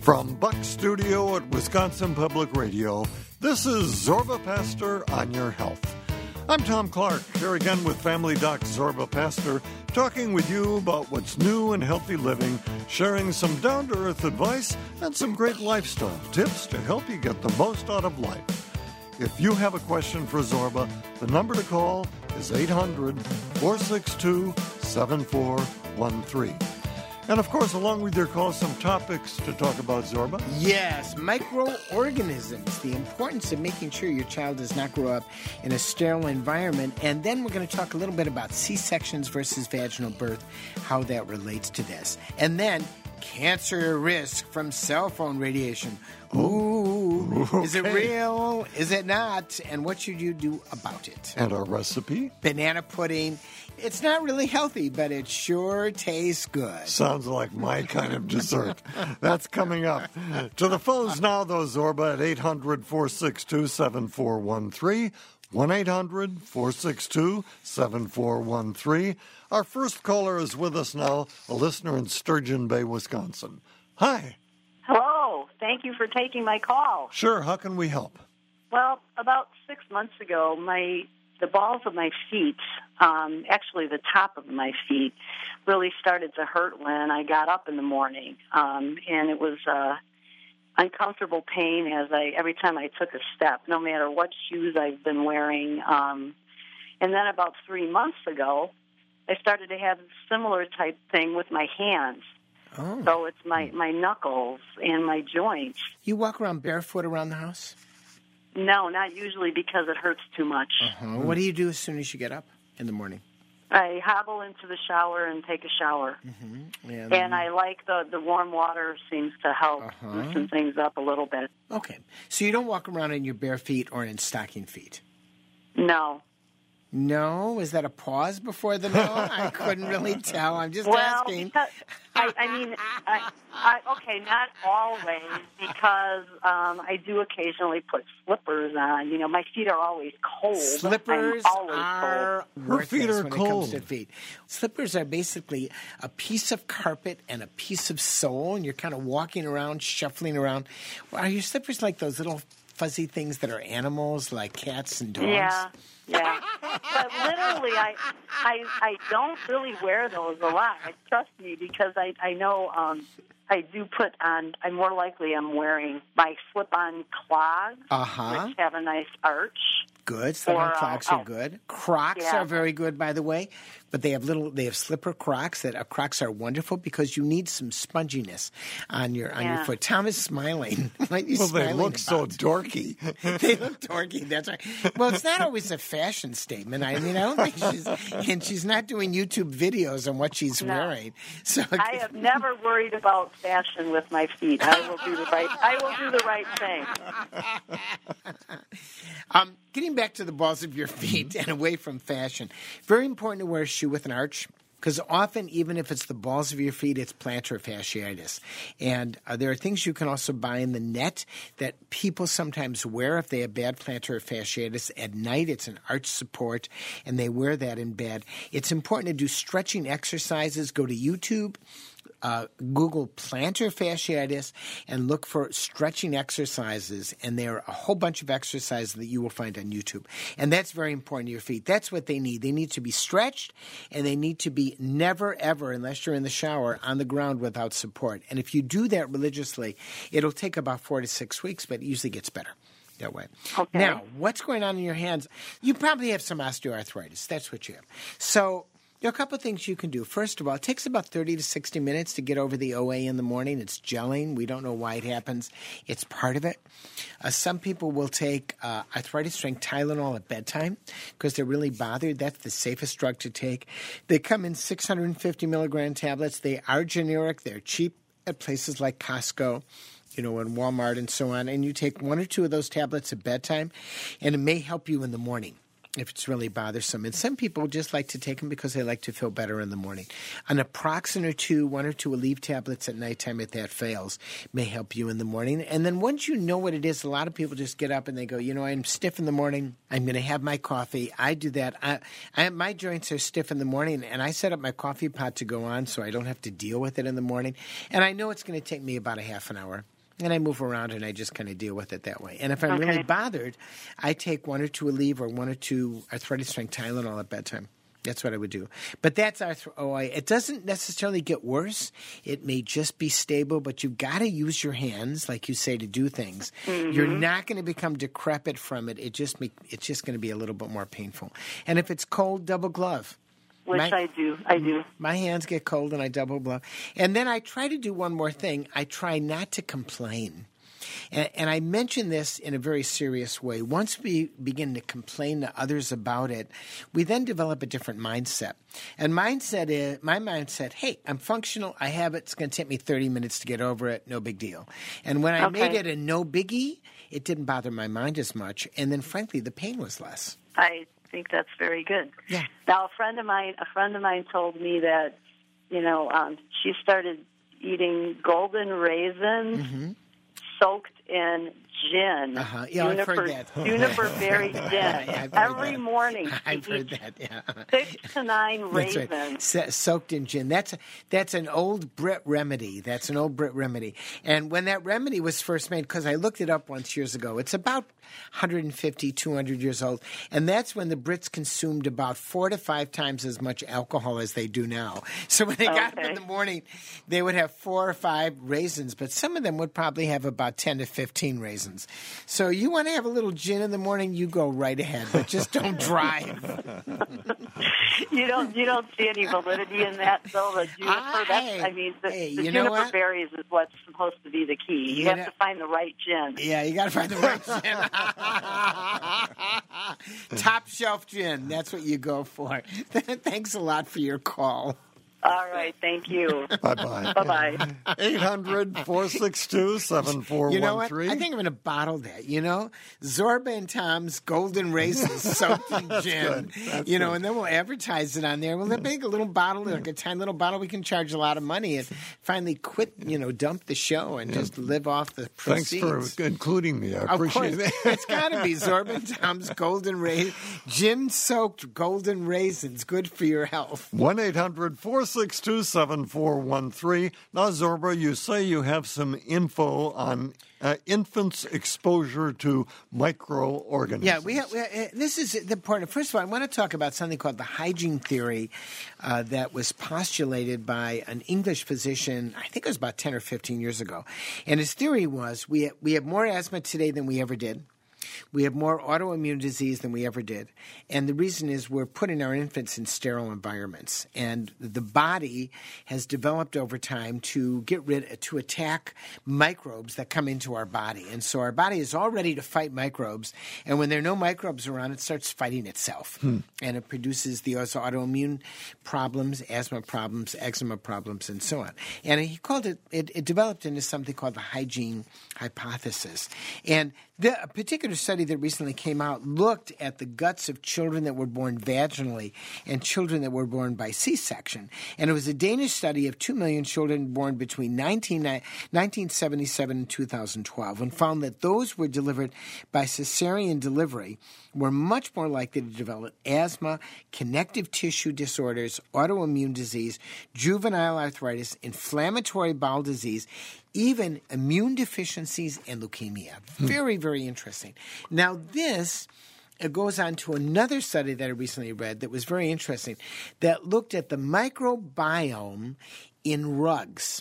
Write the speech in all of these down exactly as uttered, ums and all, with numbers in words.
From Buck Studio at Wisconsin Public Radio, this is Zorba Pastor on Your Health. I'm Tom Clark, here again with Family Doc Zorba Pastor, talking with you about what's new in healthy living, sharing some down-to-earth advice and some great lifestyle tips to help you get the most out of life. If you have a question for Zorba, the number to call is eight hundred, four six two, seven four one three. And, of course, along with your call, some topics to talk about, Zorba. Yes, microorganisms, the importance of making sure your child does not grow up in a sterile environment. And then we're going to talk a little bit about C-sections versus vaginal birth, how that relates to this. And then cancer risk from cell phone radiation. Ooh, okay. Is it real? Is it not? And what should you do about it? And our recipe? Banana pudding. It's not really healthy, but it sure tastes good. Sounds like my kind of dessert. That's coming up. To the phones now, though, Zorba, at eight hundred, four six two, seven four one three, one eight hundred, four six two, seven four one three. Our first caller is with us now, a listener in Sturgeon Bay, Wisconsin. Hi. Hello. Thank you for taking my call. Sure. How can we help? Well, about six months ago, my the balls of my feet, um, actually the top of my feet, really started to hurt when I got up in the morning. Um, and it was uh, uncomfortable pain as I every time I took a step, no matter what shoes I've been wearing. Um, and then about three months ago, I started to have a similar type thing with my hands. Oh. So it's my, my knuckles and my joints. You walk around barefoot around the house? No, not usually because it hurts too much. Uh-huh. What do you do as soon as you get up in the morning? I hobble into the shower and take a shower. Mm-hmm. And, and I like the, the warm water seems to help uh-huh. loosen things up a little bit. Okay. So you don't walk around in your bare feet or in stocking feet? No. No? Is that a pause before the no? I couldn't really tell. I'm just well, asking. Because, I, I mean, I, I, okay, not always, because um, I do occasionally put slippers on. You know, my feet are always cold. Slippers I'm always are cold. worthless feet are when cold. it comes to feet. Slippers are basically a piece of carpet and a piece of sole, and you're kind of walking around, shuffling around. Are your slippers like those little fuzzy things that are animals, like cats and dogs? Yeah. Yeah, but literally, I, I, I don't really wear those a lot. Trust me, because I, I know um, I do put on. I'm more likely I'm wearing my slip-on clogs, uh-huh. which have a nice arch. Good. Slip-on Or, uh, Crocs are oh. good. Crocs Yeah. are very good, by the way. But they have little. They have slipper Crocs. That uh, Crocs are wonderful because you need some sponginess on your on Yeah. your foot. Tom is smiling. What are you Well, they smiling look so about? dorky. They look dorky. That's right. Well, it's not always a fashion statement. I mean, I don't think she's and she's not doing YouTube videos on what she's No. wearing. So I have never worried about fashion with my feet. I will do the right. I will do the right thing. um, getting back to the balls of your feet and away from fashion, very important to wear a shoe with an arch. Because often, even if it's the balls of your feet, it's plantar fasciitis. And uh, there are things you can also buy in the net that people sometimes wear if they have bad plantar fasciitis. At night, it's an arch support, and they wear that in bed. It's important to do stretching exercises. Go to YouTube. Uh, Google plantar fasciitis and look for stretching exercises, and there are a whole bunch of exercises that you will find on YouTube. And that's very important to your feet. That's what they need. They need to be stretched, and they need to be never, ever, unless you're in the shower, on the ground without support. And if you do that religiously, it'll take about four to six weeks, but it usually gets better that way. Okay. Now, what's going on in your hands? You probably have some osteoarthritis. That's what you have. So there are a couple of things you can do. First of all, it takes about thirty to sixty minutes to get over the O A in the morning. It's gelling. We don't know why it happens. It's part of it. Uh, some people will take uh, arthritis-strength Tylenol at bedtime because they're really bothered. That's the safest drug to take. They come in six hundred fifty milligram tablets. They are generic. They're cheap at places like Costco, you know, and Walmart and so on. And you take one or two of those tablets at bedtime, and it may help you in the morning if it's really bothersome. And some people just like to take them because they like to feel better in the morning. An naproxen or two, one or two Aleve tablets at nighttime if that fails may help you in the morning. And then once you know what it is, a lot of people just get up and they go, you know, I'm stiff in the morning. I'm going to have my coffee. I do that. I, I, my joints are stiff in the morning, and I set up my coffee pot to go on so I don't have to deal with it in the morning. And I know it's going to take me about a half an hour. And I move around and I just kind of deal with it that way. And if I'm Okay. really bothered, I take one or two Aleve or one or two arthritis strength Tylenol at bedtime. That's what I would do. But that's arthro- O I. It doesn't necessarily get worse. It may just be stable, but you've got to use your hands, like you say, to do things. Mm-hmm. You're not going to become decrepit from it. It just make, it's just going to be a little bit more painful. And if it's cold, double glove. Which My- I do. I do. My hands get cold and I double glove. And then I try to do one more thing. I try not to complain. And, and I mention this in a very serious way. Once we begin to complain to others about it, we then develop a different mindset. And mindset is, my mindset, hey, I'm functional. I have it. It's going to take me thirty minutes to get over it. No big deal. And when I Okay. made it a no biggie, it didn't bother my mind as much. And then, frankly, the pain was less. I think that's very good. Yeah. Now, a friend of mine, a friend of mine told me that, you know, um, she started eating golden raisins Mm-hmm. soaked in gin. Uh-huh. Yeah, I've juniper, heard that. Juniper berry gin. Yeah, I've heard Every that. morning, I've she heard eats that, yeah. six to nine That's raisins. right. So- soaked in gin. That's that's an old Brit remedy. That's an old Brit remedy. And when that remedy was first made, because I looked it up once years ago, it's about one hundred fifty, two hundred years old. And that's when the Brits consumed about four to five times as much alcohol as they do now. So when they got up Okay. in the morning, they would have four or five raisins, but some of them would probably have about ten to fifteen raisins. So you want to have a little gin in the morning, you go right ahead, but just don't drive. You don't you don't see any validity in that, though. The juniper, Ah, that's, hey, I mean, the, hey, the you know juniper what? berries is what's supposed to be the key. You, You have know- to find the right gin. Yeah, you got to find the right gin. Top shelf gin. That's what you go for. Thanks a lot for your call. All right, thank you. Bye-bye. Bye-bye. eight hundred, four six two, seven four You know one what? three. I think I'm going to bottle that. You know, Zorba and Tom's Golden Raisins soaked in gin. That's you know, good. and then we'll advertise it on there. We'll make a little bottle, like a tiny little bottle. We can charge a lot of money and finally quit. You know, dump the show and just live off the Thanks proceeds. for including me. I Of appreciate course, it. it's got to be Zorba and Tom's Golden Raisins, gin-soaked golden raisins, good for your health. one eight hundred, four six two, seven four one three. Now, Zorba, you say you have some info on uh, infants' exposure to microorganisms. Yeah, we have, we have, uh, this is the important. First of all, I want to talk about something called the hygiene theory uh, that was postulated by an English physician, I think it was about ten or fifteen years ago. And his theory was we we have more asthma today than we ever did. We have more autoimmune disease than we ever did. And the reason is we're putting our infants in sterile environments. And the body has developed over time to get rid, to attack microbes that come into our body. And so our body is all ready to fight microbes. And when there are no microbes around, it starts fighting itself. Hmm. And it produces the autoimmune problems, asthma problems, eczema problems, and so on. And he called it, it, it developed into something called the hygiene hypothesis. And the a particular study that recently came out looked at the guts of children that were born vaginally and children that were born by C-section. And it was a Danish study of two million children born between nineteen seventy-seven and two thousand twelve and found that those were delivered by cesarean delivery were much more likely to develop asthma, connective tissue disorders, autoimmune disease, juvenile arthritis, inflammatory bowel disease, even immune deficiencies and leukemia. Very, very interesting. Now, this it goes on to another study that I recently read that was very interesting that looked at the microbiome in rugs.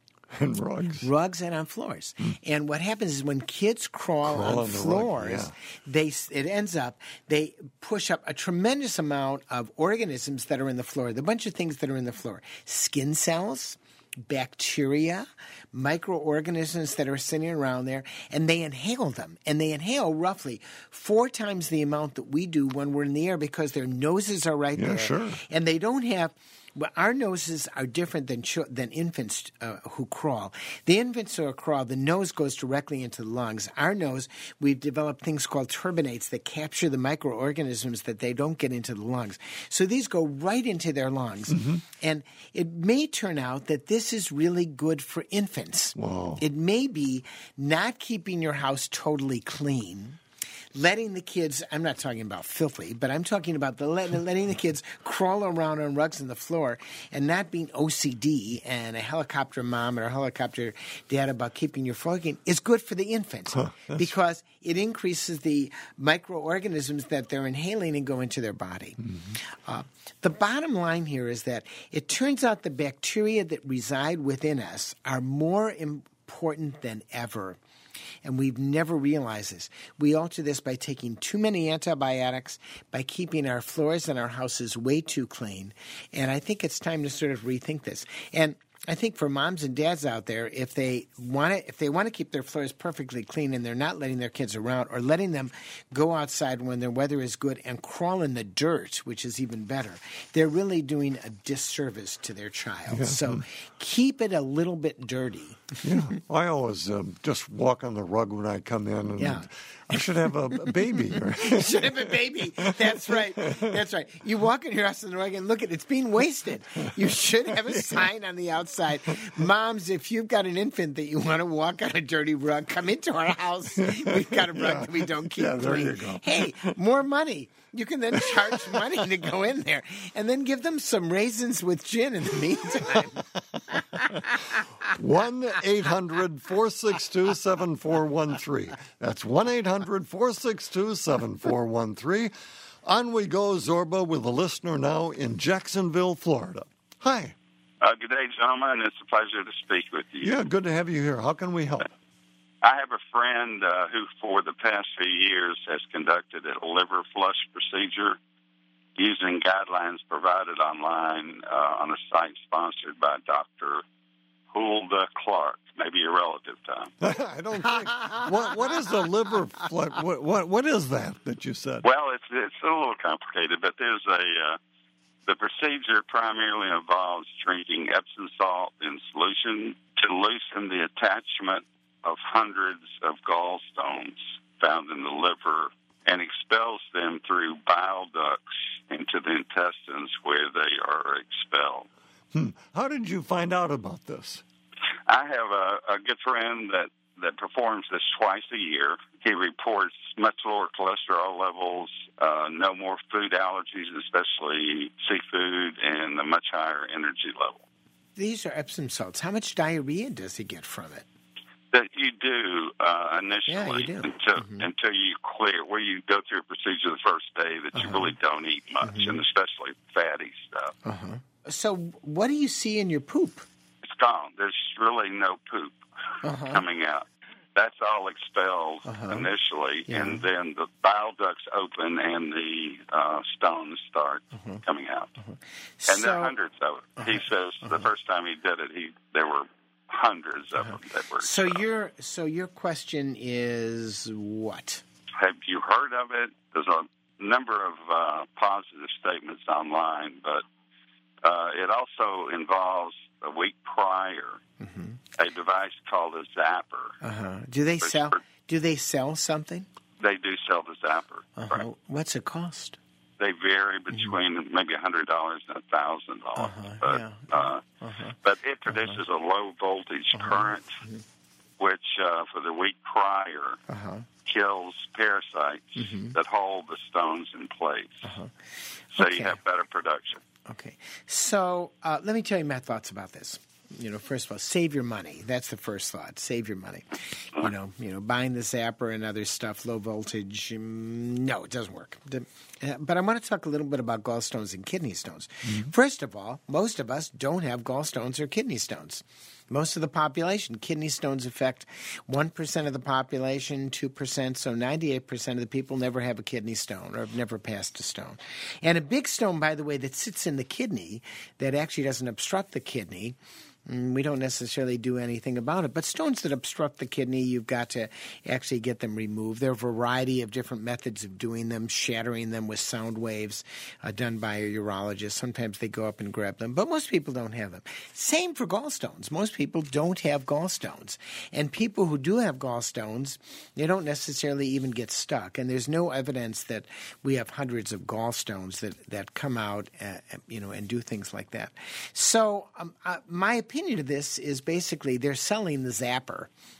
And rugs. Rugs and on floors. Mm. And what happens is when kids crawl, crawl on, on the floors, rug, yeah. they it ends up, they push up a tremendous amount of organisms that are in the floor. The bunch of things that are in the floor. Skin cells, bacteria, microorganisms that are sitting around there, and they inhale them. And they inhale roughly four times the amount that we do when we're in the air because their noses are right yeah, there. Sure. And they don't have... Well, our noses are different than ch- than infants uh, who crawl. The infants who crawl, the nose goes directly into the lungs. Our nose, we've developed things called turbinates that capture the microorganisms that they don't get into the lungs. So these go right into their lungs. Mm-hmm. And it may turn out that this is really good for infants. Wow. It may be not keeping your house totally clean, letting the kids, I'm not talking about filthy, but I'm talking about the letting, letting the kids crawl around on rugs on the floor and not being O C D and a helicopter mom or a helicopter dad about keeping your floor clean is good for the infant huh, because it increases the microorganisms that they're inhaling and go into their body. Mm-hmm. Uh, the bottom line here is that it turns out the bacteria that reside within us are more important than ever. And we've never realized this. We alter this by taking too many antibiotics, by keeping our floors and our houses way too clean. And I think it's time to sort of rethink this. And I think for moms and dads out there, if they want to, if they want to keep their floors perfectly clean and they're not letting their kids around or letting them go outside when the weather is good and crawl in the dirt, which is even better, they're really doing a disservice to their child. Yeah. So keep it a little bit dirty. Yeah, I always um, just walk on the rug when I come in, and yeah. I should have a baby. You should have a baby. That's right. That's right. You walk in your house on the rug and look at it. It's being wasted. You should have a sign on the outside. Moms, if you've got an infant that you want to walk on a dirty rug, come into our house. We've got a rug yeah. that we don't keep yeah, there clean. You go. Hey, more money. You can then charge money to go in there and then give them some raisins with gin in the meantime. one eight hundred four six two seven four one three. That's one eight hundred four six two seven four one three. On we go, Zorba, with a listener now in Jacksonville, Florida. Hi. Uh, good day, gentlemen. It's a pleasure to speak with you. Yeah, good to have you here. How can we help? I have a friend uh, who, for the past few years, has conducted a liver flush procedure using guidelines provided online uh, on a site sponsored by Doctor Hulda Clark. Maybe a relative, Tom. I don't think. What, what is the liver flush? What, what, what is that that you said? Well, it's it's a little complicated, but there's a uh, the procedure primarily involves drinking Epsom salt in solution to loosen the attachment of hundreds of gallstones found in the liver and expels them through bile ducts into the intestines where they are expelled. Hmm. How did you find out about this? I have a, a good friend that, that performs this twice a year. He reports much lower cholesterol levels, uh, no more food allergies, especially seafood, and a much higher energy level. These are Epsom salts. How much diarrhea does he get from it? That you do uh, initially yeah, you do. until mm-hmm. until you clear, where you go through a procedure the first day that uh-huh. you really don't eat much, mm-hmm. and especially fatty stuff. Uh-huh. So what do you see in your poop? It's gone. There's really no poop uh-huh. coming out. That's all expelled uh-huh. initially, yeah. and then the bile ducts open and the uh, stones start uh-huh. coming out. Uh-huh. And so, there are hundreds of it. Uh-huh. He says uh-huh. the first time he did it, he there were hundreds of uh-huh. them that were. So your so your question is what? Have you heard of it? There's a number of uh, positive statements online, but uh, it also involves a week prior mm-hmm. a device called a zapper. Uh-huh. Do they sell? For, do they sell something? They do sell the zapper. Uh-huh. Right. What's it cost? They vary between mm-hmm. maybe a hundred dollars and a thousand dollars. But yeah. uh, uh-huh. but it produces uh-huh. a low voltage uh-huh. current, mm-hmm. which uh, for the week prior uh-huh. kills parasites mm-hmm. that hold the stones in place. Uh-huh. So okay. you have better production. Okay. So uh, let me tell you my thoughts about this. You know, first of all, save your money. That's the first thought. Save your money. You know, you know, buying the zapper and other stuff, low voltage. Um, no, it doesn't work. The, uh, but I want to talk a little bit about gallstones and kidney stones. Mm-hmm. First of all, most of us don't have gallstones or kidney stones. Most of the population, kidney stones affect one percent of the population, two percent, so ninety-eight percent of the people never have a kidney stone or have never passed a stone. And a big stone, by the way, that sits in the kidney that actually doesn't obstruct the kidney, we don't necessarily do anything about it. But stones that obstruct the kidney, you've got to actually get them removed. There are a variety of different methods of doing them, shattering them with sound waves uh, done by a urologist. Sometimes they go up and grab them, but most people don't have them. Same for gallstones. Most people don't have gallstones. And people who do have gallstones, they don't necessarily even get stuck. And there's no evidence that we have hundreds of gallstones that, that come out uh, you know, and do things like that. So um, uh, my opinion opinion of this is basically they're selling the zapper,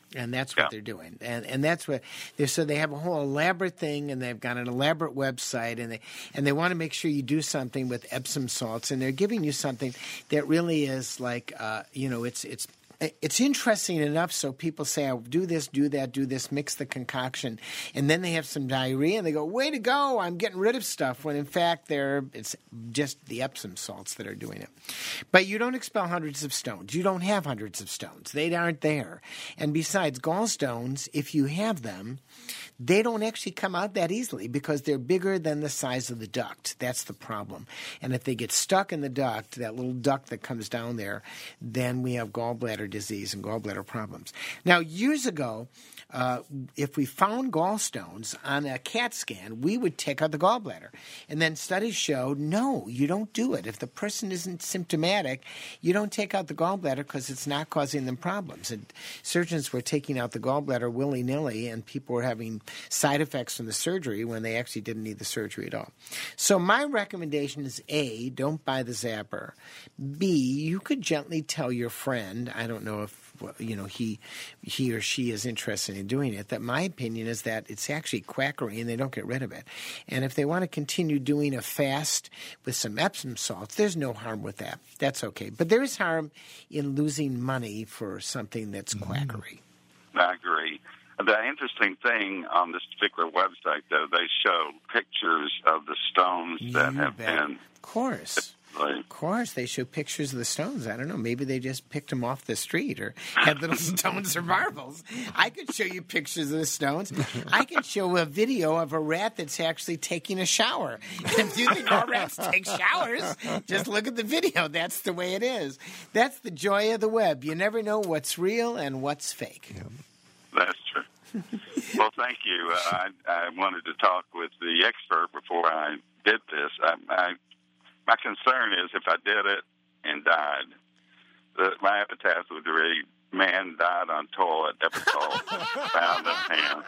And that's what Yeah. they're doing. And and that's what they so they have a whole elaborate thing, and they've got an elaborate website, and they and they want to make sure you do something with Epsom salts, and they're giving you something that really is like uh, you know, it's it's It's interesting enough so people say, I'll do this, do that, do this, mix the concoction, and then they have some diarrhea, and they go, way to go, I'm getting rid of stuff, when in fact they're it's just the Epsom salts that are doing it. But you don't expel hundreds of stones. You don't have hundreds of stones. They aren't there. And besides, gallstones, if you have them, they don't actually come out that easily because they're bigger than the size of the duct. That's the problem. And if they get stuck in the duct, that little duct that comes down there, then we have gallbladder disease and gallbladder problems. Now, years ago, uh, if we found gallstones on a CAT scan, we would take out the gallbladder. And then studies showed, no, you don't do it. If the person isn't symptomatic, you don't take out the gallbladder because it's not causing them problems. And surgeons were taking out the gallbladder willy-nilly, and people were having side effects from the surgery when they actually didn't need the surgery at all. So my recommendation is, A, don't buy the Zapper. B, you could gently tell your friend, I don't know if you know he he or she is interested in doing it, that my opinion is that it's actually quackery and they don't get rid of it. And if they want to continue doing a fast with some Epsom salts, there's no harm with that. That's okay. But there is harm in losing money for something that's quackery. I agree. The interesting thing on this particular website, though, they show pictures of the stones that You have bet. been. Of course. Of course, they show pictures of the stones. I don't know. Maybe they just picked them off the street or had little stones or marbles. I could show you pictures of the stones. I can show a video of a rat that's actually taking a shower. And if you think all rats take showers, just look at the video. That's the way it is. That's the joy of the web. You never know what's real and what's fake. Yeah. That's true. Well, thank you. Uh, I, I wanted to talk with the expert before I did this. I, I My concern is if I did it and died, the, my epitaph would read, man died on toilet, epitaph found in hand.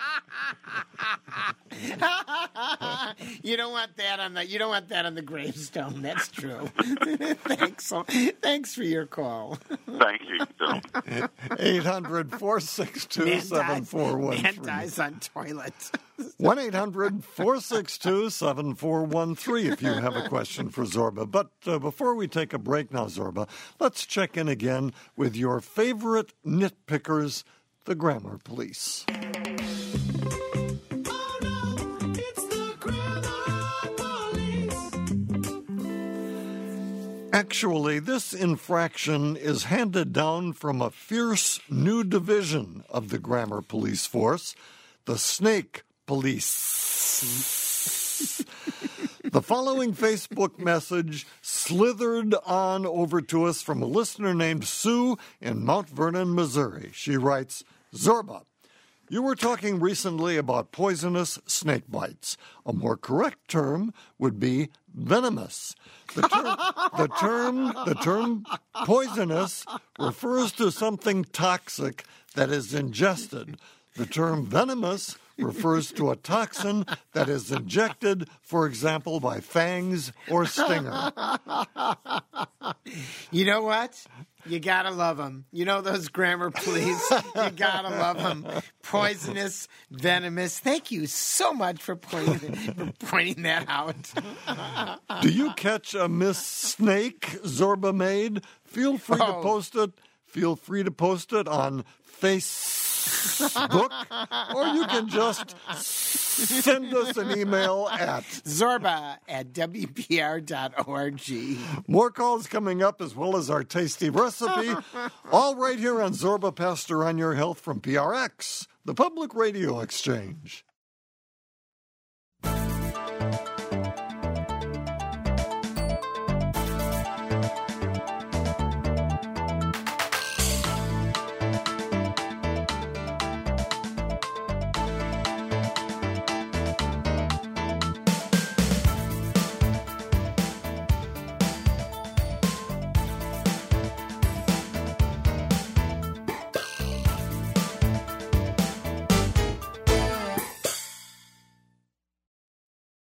You don't want that on the you don't want that on the gravestone. That's true. Thanks. Thanks for your call. Thank you, Bill. eight hundred, four six two, seven four one three. Man dies on toilet. one eight hundred, four six two, seven four one three if you have a question for Zorba. But uh, before we take a break now, Zorba, let's check in again with your favorite nitpickers, the Grammar Police. Actually, this infraction is handed down from a fierce new division of the Grammar Police Force, the Snake Police. The following Facebook message slithered on over to us from a listener named Sue in Mount Vernon, Missouri. She writes, Zorba, you were talking recently about poisonous snake bites. A more correct term would be venomous. The term, the term, the term poisonous refers to something toxic that is ingested. The term venomous refers to a toxin that is injected, for example, by fangs or stinger. You know what? You gotta love them. You know those Grammar Police? You gotta love them. Poisonous, venomous. Thank you so much for pointing, for pointing that out. Do you catch a Miss Snake Zorba made? Feel free to Oh. post it. Feel free to post it on Facebook, or you can just send us an email at Zorba at W P R dot org. more calls coming up, as well as our tasty recipe, all right here on Zorba Pastor on Your Health from P R X, the Public Radio Exchange.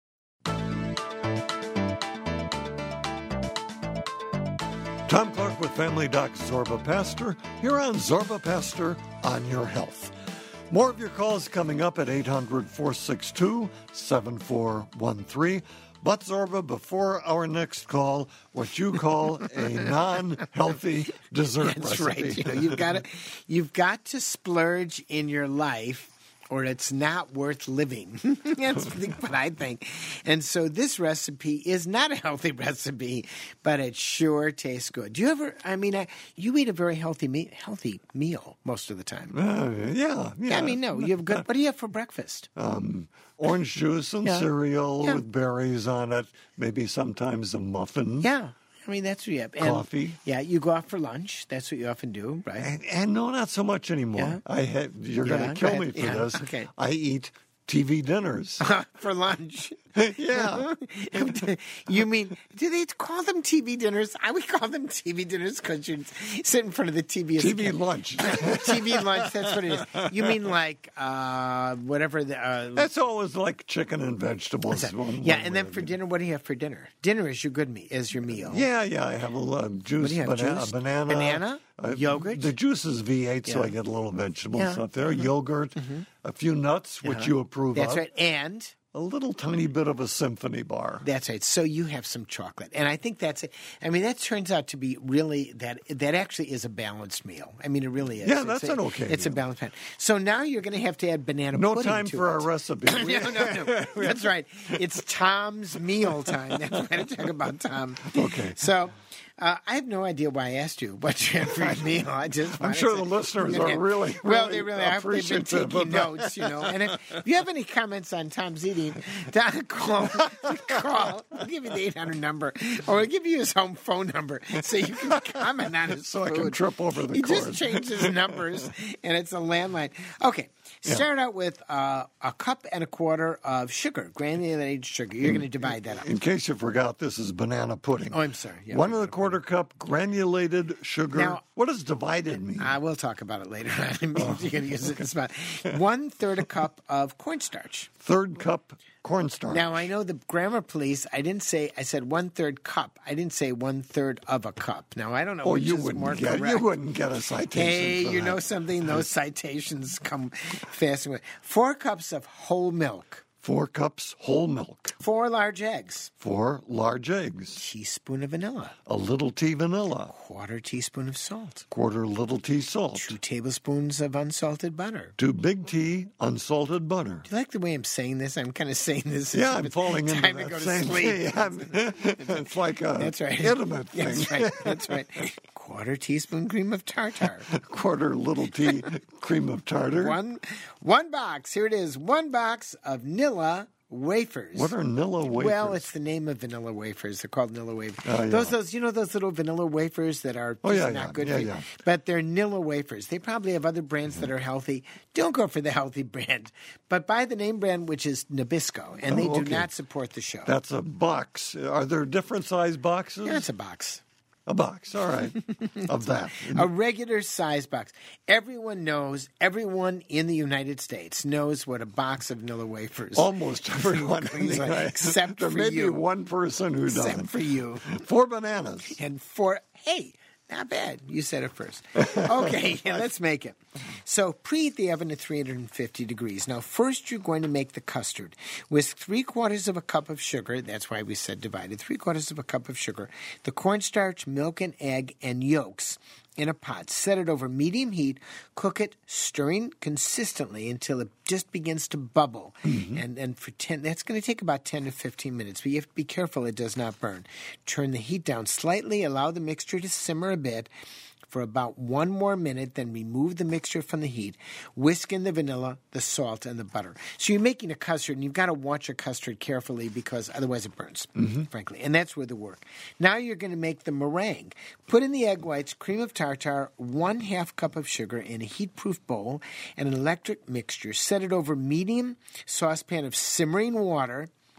Tom Clark with Family Doc Zorba Pastor here on Zorba Pastor on Your Health. More of your calls coming up at eight hundred, four six two, seven four one three. But, Zorba, before our next call, what you call a non-healthy dessert That's recipe. right. You know, you've got to, you've got to splurge in your life, or it's not worth living. That's what I think. And so this recipe is not a healthy recipe, but it sure tastes good. Do you ever, I mean, I, you eat a very healthy me, healthy meal most of the time. Uh, yeah, yeah. I mean, no, you have good, what do you have for breakfast? Um, orange juice and Yeah. cereal Yeah. with berries on it, maybe sometimes a muffin. Yeah. I mean, that's what you have. And, Coffee. Yeah, you go out for lunch. That's what you often do, right? And, and no, not so much anymore. Yeah? I had, you're Yeah, going go to kill ahead. me for Yeah, this. okay. I eat T V dinners. For lunch. Yeah. You mean, do they call them T V dinners? I would call them T V dinners because you sit in front of the T V. as a T V kid. lunch. T V lunch, that's what it is. You mean like uh, whatever the... Uh, That's always like chicken and vegetables. one- yeah, one and way then or for the- dinner, what do you have for dinner? Dinner is your good meal, is your meal. Yeah, yeah. I have a little juice, What do you have, banana, juice? banana, Banana? uh, Yogurt? The juice is V eight, so Yeah. I get a little vegetable Yeah. stuff there. Yogurt, a few nuts, which Uh-huh. you approve That's of. right. And... A little tiny bit of a symphony bar. That's right. So you have some chocolate, and I think that's it. I mean, that turns out to be really that that actually is a balanced meal. I mean, it really is. Yeah, It's that's a, an okay It's a meal. balanced meal. So now you're going to have to add banana No pudding time to for it. our recipe. no, no, no. That's right. It's Tom's meal time. That's why I talk about Tom. Okay. So. Uh, I have no idea why I asked you what your favorite meal. I just I'm wanted sure to- the listeners are really, well. really They really are. They've been appreciative taking of that. notes, you know. And if, if you have any comments on Tom's eating, Don, call. Call. I'll give you the eight hundred number, or I'll give you his home phone number so you can comment on his So I food. can trip over the He cord. just changed his numbers, and it's a landline. Okay. Start out with uh, a cup and a quarter of sugar, granulated sugar. You're going to divide that up. In case you forgot, this is banana pudding. Oh, I'm sorry. Yeah, One and a banana quarter cup granulated sugar. Now- what does divided mean? I will talk about it later on. You're going to use it in spot. One third a cup of cornstarch. Third cup cornstarch. Now I know the grammar police. I didn't say. I said one third cup. I didn't say one third of a cup. Now I don't know oh, which you is wouldn't more get correct. you wouldn't get a citation. Hey, for you that. know something? Those citations come fast and quick. Four cups of whole milk. Four cups whole milk. Four large eggs. Four large eggs. Teaspoon of vanilla. A little tea vanilla. Quarter teaspoon of salt. Quarter little tea salt. Two tablespoons of unsalted butter. Two big tea unsalted butter. Do you like the way I'm saying this? I'm kind of saying this. Yeah, as I'm if falling it's into time that to go to same sleep. thing. I'm- it's like a That's right. intimate thing. That's right. That's right. Quarter teaspoon cream of tartar. Quarter little tea cream of tartar. One, one box. Here it is. One box of Nilla wafers. What are Nilla wafers? Well, it's the name of vanilla wafers. They're called Nilla wafers. Oh, yeah. Those, those, you know, those little vanilla wafers that are Oh, just yeah, not yeah. good Yeah, for you. yeah. But they're Nilla wafers. They probably have other brands that are healthy. Don't go for the healthy brand, but buy the name brand, which is Nabisco, and Oh, they do okay. not support the show. That's a box. Are there different size boxes? Yeah, it's a box. A box, all right, of that. A regular size box. Everyone knows, everyone in the United States knows what a box of Nilla wafers Almost everyone. in the Like, United- except there for may you. be one person who except doesn't. for you. Four bananas. And for, hey, not bad. You said it first. Okay, yeah, let's make it. So preheat the oven to three hundred fifty degrees. Now, first you're going to make the custard. With three quarters of a cup of sugar, that's why we said divided, three quarters of a cup of sugar, the cornstarch, milk, and egg, and yolks in a pot. Set it over medium heat. Cook it, stirring consistently until it just begins to bubble. Mm-hmm. And and for ten, that's going to take about ten to fifteen minutes. But you have to be careful it does not burn. Turn the heat down slightly. Allow the mixture to simmer a bit for about one more minute, then remove the mixture from the heat. Whisk in the vanilla, the salt, and the butter. So you're making a custard, and you've got to watch your custard carefully because otherwise it burns, mm-hmm. frankly. And that's where the work. Now you're going to make the meringue. Put in the egg whites, cream of tartar, one half cup of sugar in a heat-proof bowl, and an electric mixture. Set it over medium saucepan of simmering water.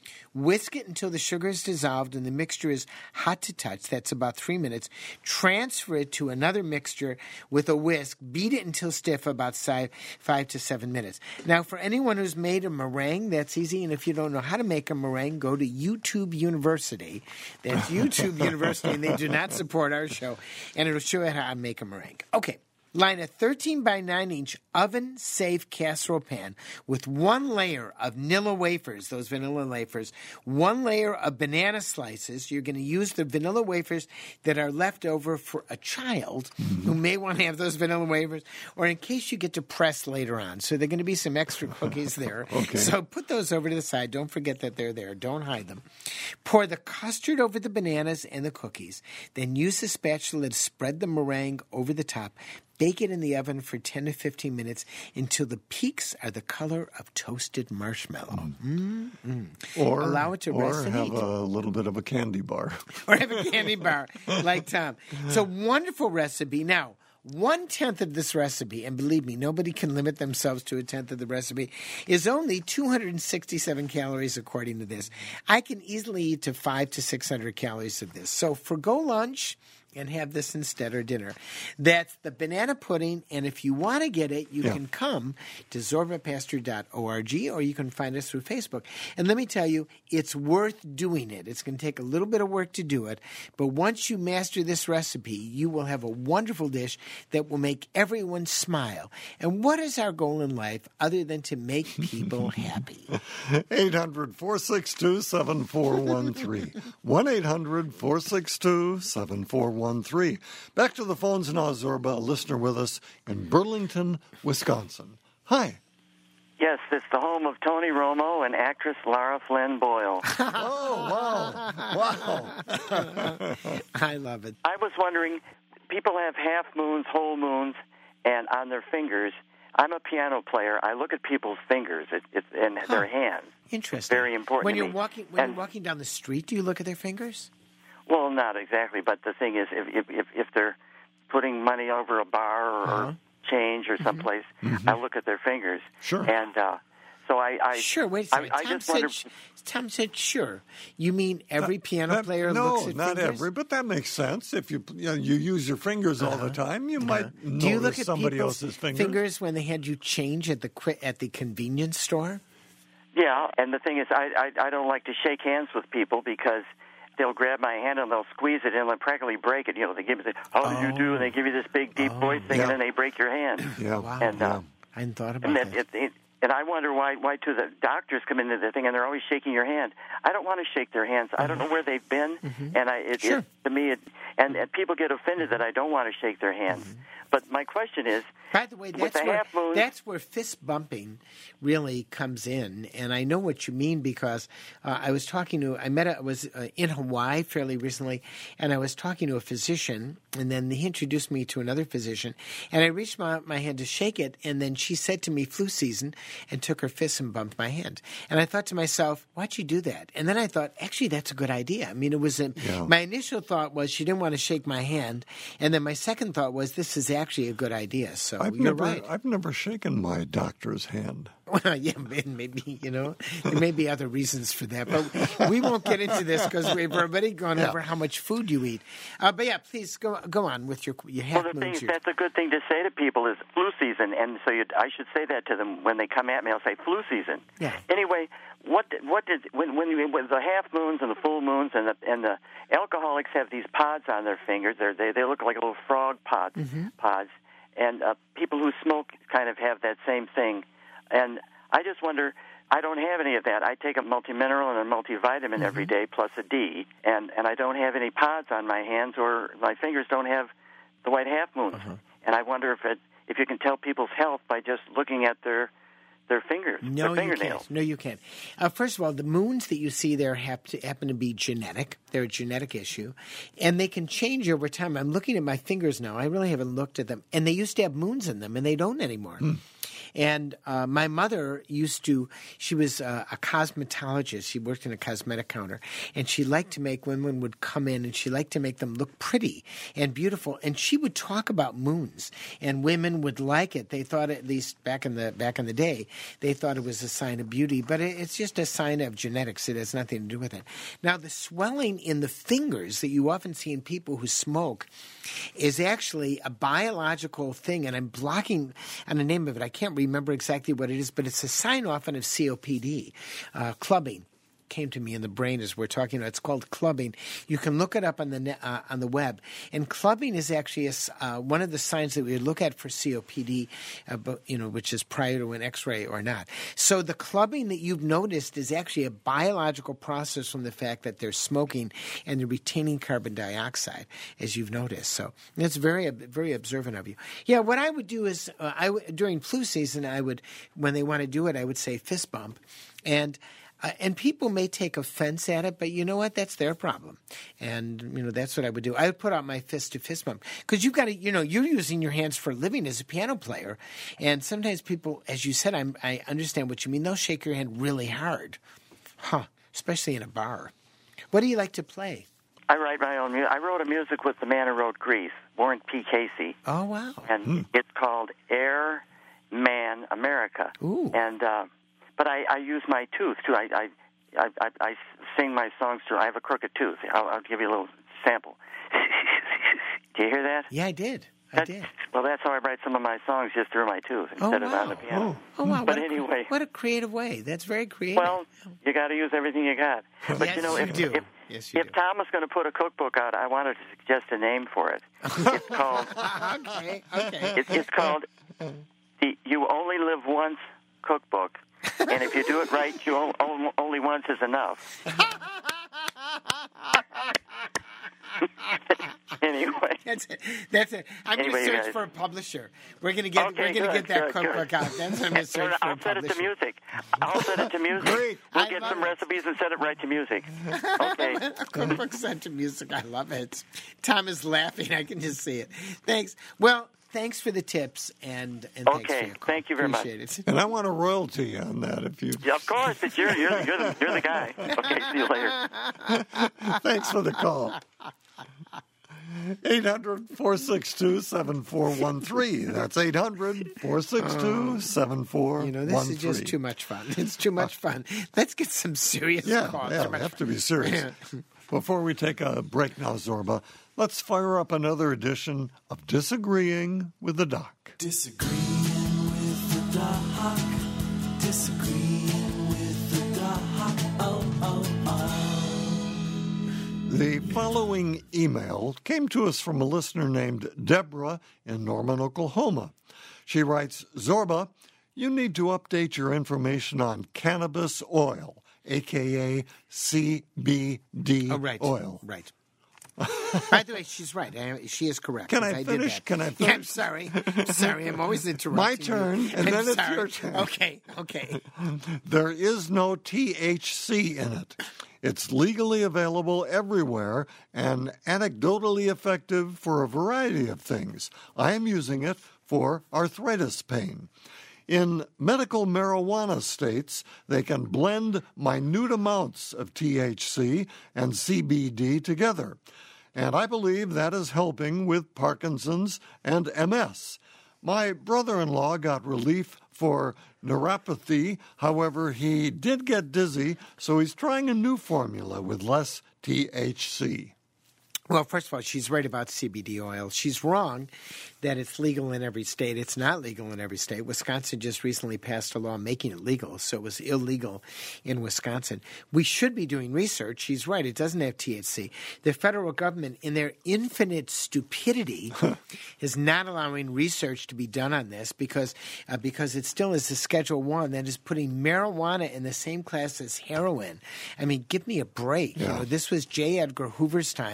Whisk it until the sugar is dissolved and the mixture is hot to touch. That's about three minutes. Transfer it to another mixture with a whisk. Beat it until stiff, about five, five to seven minutes. Now, for anyone who's made a meringue, that's easy. And if you don't know how to make a meringue, go to YouTube University. That's YouTube University, and they do not support our show. And it'll show you how to make a meringue. Okay. Line a thirteen by nine inch oven-safe casserole pan with one layer of Nilla wafers, those vanilla wafers, one layer of banana slices. You're going to use the vanilla wafers that are left over for a child mm-hmm. who may want to have those vanilla wafers, or in case you get to press later on. So there are going to be some extra cookies there. Okay. So put those over to the side. Don't forget that they're there. Don't hide them. Pour the custard over the bananas and the cookies. Then use the spatula to spread the meringue over the top. Bake it in the oven for ten to fifteen minutes until the peaks are the color of toasted marshmallow. Mm. Mm-mm. Or allow it to or rest and have eat. a little bit of a candy bar. Or have a candy bar like Tom. It's a wonderful recipe. Now, one-tenth of this recipe, and believe me, nobody can limit themselves to a tenth of the recipe, is only two hundred sixty-seven calories according to this. I can easily eat to five to six hundred calories of this. So forgo lunch and have this instead or dinner. That's the banana pudding, and if you want to get it, you yeah. can come to zorba pastor dot org, or you can find us through Facebook. And let me tell you, it's worth doing it. It's going to take a little bit of work to do it, but once you master this recipe, you will have a wonderful dish that will make everyone smile. And what is our goal in life other than to make people happy? eight hundred, four six two, seven four one three. one eight hundred, four six two, seven four one three. Back to the phones now, Zorba, a listener with us in Burlington, Wisconsin. Hi. Yes, it's the home of Tony Romo and actress Lara Flynn Boyle. Oh, wow. Wow. I love it. I was wondering, people have half moons, whole moons, and on their fingers. I'm a piano player. I look at people's fingers it, it, and huh. their hands. Interesting. It's very important When to you're me. walking, when and, you're walking down the street, do you look at their fingers? Well, not exactly, but the thing is, if if, if they're putting money over a bar or uh-huh. change or someplace, mm-hmm. I look at their fingers. Sure. And uh, so I, I... Sure, wait a second. I, I Tom, just said, wonder... Tom said sure. You mean every That- piano that- player no, looks at not fingers? every, but that makes sense. If you you, know, you use your fingers all the time, you might Uh-huh. notice Do you look at somebody people's else's fingers. fingers when they hand you change at the qui- at the convenience store? Yeah, and the thing is, I, I I don't like to shake hands with people because they'll grab my hand and they'll squeeze it and they'll practically break it. You know, they give me the, how Oh. do you do? And they give you this big, deep Oh. voice thing, Yeah. and then they break your hand. Yeah. Wow. And, uh, yeah. I hadn't thought about And, that. it, it, it, and I wonder why why to the doctors come into the thing and they're always shaking your hand. I don't want to shake their hands. I don't know where they've been, Mhm. and I it, Sure. it to me it and, and people get offended that I don't want to shake their hands. Mm-hmm. But my question is, By the way, with that's the where, half moon, that's where fist bumping really comes in, and I know what you mean because uh, I was talking to I met a, I was uh, in Hawaii fairly recently, and I was talking to a physician, and then he introduced me to another physician, and I reached my my hand to shake it, and then she said to me, "Flu season," and took her fist and bumped my hand, and I thought to myself, "Why'd you do that?" And then I thought, actually, that's a good idea. I mean, it was a, Yeah. my initial thought was she didn't want to shake my hand, and then my second thought was this is actually a good idea. So I've you're never, right. I've never shaken my doctor's hand. Well, yeah, maybe, you know, there may be other reasons for that, but we won't get into this because we've already gone Yeah. over how much food you eat. Uh, but yeah, please go go on with your your half well, the thing moons. is, that's a good thing to say to people is flu season, and so you, I should say that to them when they come at me. I'll say flu season. Yeah. Anyway, what did, what did when when, you, when the half moons and the full moons and the and the alcoholics have these pods on their fingers? They're, they they look like little frog pods Mm-hmm. pods, and uh, people who smoke kind of have that same thing. And I just wonder. I don't have any of that. I take a multimineral and a multivitamin Mm-hmm. every day, plus a D, and and I don't have any pods on my hands, or my fingers don't have the white half moons. Uh-huh. And I wonder if it if you can tell people's health by just looking at their their fingers, No, their you fingernails. can't. No, you can't. Uh, first of all, the moons that you see there have to, happen to be genetic. They're a genetic issue, and they can change over time. I'm looking at my fingers now. I really haven't looked at them, and they used to have moons in them, and they don't anymore. And uh, my mother used to, she was uh, a cosmetologist. She worked in a cosmetic counter. And she liked to make, women would come in, and she liked to make them look pretty and beautiful. And she would talk about moons. And women would like it. They thought, at least back in the back in the day, they thought it was a sign of beauty. But it, it's just a sign of genetics. It has nothing to do with it. Now, the swelling in the fingers that you often see in people who smoke is actually a biological thing, and I'm blocking on the name of it. I can't remember exactly what it is, but it's a sign often of C O P D, uh, clubbing. Came to me in the brain as we're talking about. It's called clubbing. You can look it up on the net, uh, on the web. And clubbing is actually a, uh, one of the signs that we look at for C O P D, uh, but, you know, which is prior to an X-ray or not. So the clubbing that you've noticed is actually a biological process from the fact that they're smoking and they're retaining carbon dioxide, as you've noticed. So that's very, very observant of you. Yeah, what I would do is uh, I w- during flu season, I would, when they want to do it, I would say fist bump, and. Uh, and people may take offense at it, but you know what? That's their problem. And, you know, that's what I would do. I would put out my fist to fist bump. Because you've got to, you know, you're using your hands for a living as a piano player. And sometimes people, as you said, I'm, I understand what you mean. They'll shake your hand really hard. Huh. Especially in a bar. What do you like to play? I write my own music. I wrote a music with the man who wrote Grease, Warren P. Casey. Oh, wow. And hmm. it's called Air Man America. Ooh. And, uh, But I, I use my tooth, too. I, I, I, I sing my songs through. I have a crooked tooth. I'll, I'll give you a little sample. Do you hear that? Yeah, I did. I that, did. Well, that's how I write some of my songs, just through my tooth instead oh, of wow. on the piano. Oh, oh wow. But what anyway. A, what a creative way. That's very creative. Well, you got to use everything you got. But, yes, you know, if, you do. if, yes, you if do. Tom was going to put a cookbook out, I wanted to suggest a name for it. It's called... okay, okay. It, it's called the You Only Live Once Cookbook. And if you do it right, you o- only once is enough. Anyway, that's it. That's it. I'm anyway, going to search guys. for a publisher. We're going to get. Okay, we're going to get good, that good, cookbook good. out. That's what I'm going to search I'll for a set publisher. it to music. I'll set it to music. Great. We'll I get love some it. recipes and set it right to music. Okay. A cookbook set to music. I love it. Tom is laughing. I can just see it. Thanks. Well. Thanks for the tips, and, and thanks okay, for your call. Thank you very Appreciate much. It. And I want a royalty on that if you... Yeah, of course, but you're, you're, you're, the, you're the guy. Okay, see you later. Thanks for the call. eight hundred, four six two, seven four one three. That's eight hundred, four six two, seven four one three. You know, this is just too much fun. It's too much fun. Let's get some serious Yeah, calls. yeah, Too we much have fun. to be serious. Before we take a break now, Zorba, let's fire up another edition of Disagreeing with the Doc. Disagreeing with the Doc. Disagreeing with the Doc. Oh, oh, oh. The following email came to us from a listener named Deborah in Norman, Oklahoma. She writes, Zorba, you need to update your information on cannabis oil, a k a. C B D Oh, right. oil. Right. By the way, she's right. I, she is correct. Can I I finish? Did that. Can I Yeah, I'm finish? sorry. Sorry, I'm always interrupting. My you. turn, and I'm then it's sorry. your turn. Okay, okay. There is no T H C in it. It's legally available everywhere and anecdotally effective for a variety of things. I am using it for arthritis pain. In medical marijuana states, they can blend minute amounts of T H C and C B D together. And I believe that is helping with Parkinson's and M S. My brother-in-law got relief for neuropathy. However, he did get dizzy, so he's trying a new formula with less T H C. Well, first of all, she's right about C B D oil. She's wrong that it's legal in every state. It's not legal in every state. Wisconsin just recently passed a law making it legal, so it was illegal in Wisconsin. We should be doing research. She's right. It doesn't have T H C. The federal government, in their infinite stupidity, is not allowing research to be done on this because uh, because it still is a Schedule One that is putting marijuana in the same class as heroin. I mean, give me a break. Yeah. You know, this was J. Edgar Hoover's time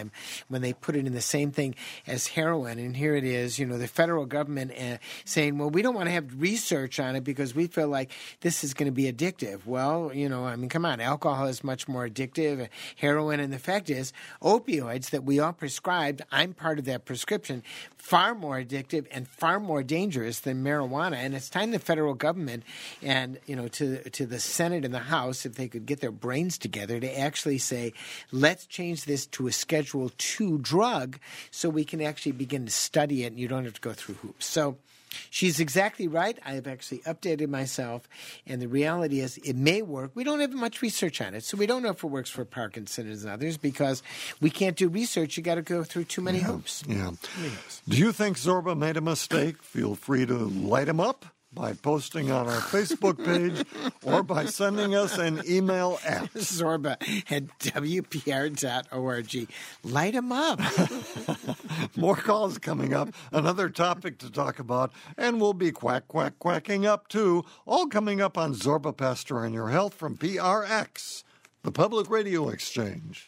when they put it in the same thing as heroin. And here it is, you know, the federal government uh, saying, well, we don't want to have research on it because we feel like this is going to be addictive. Well, you know, I mean, come on, alcohol is much more addictive, heroin, and the fact is opioids that we all prescribed, I'm part of that prescription, far more addictive and far more dangerous than marijuana. And it's time the federal government and, you know, to to the Senate and the House, if they could get their brains together, to actually say, let's change this to a Schedule two drug so we can actually begin to study it and you don't have to go through hoops. So she's exactly right. I have actually updated myself, and the reality is it may work. We don't have much research on it, so we don't know if it works for Parkinson's and others because we can't do research. You got to go through too many yeah, hoops. Yeah. Too many hoops. Do you think Zorba made a mistake? Feel free to light him up by posting on our Facebook page or by sending us an email at Zorba at W P R dot org. Light them up. More calls coming up, another topic to talk about, and we'll be quack, quack, quacking up too. All coming up on Zorba Pastor on Your Health from P R X, the Public Radio Exchange.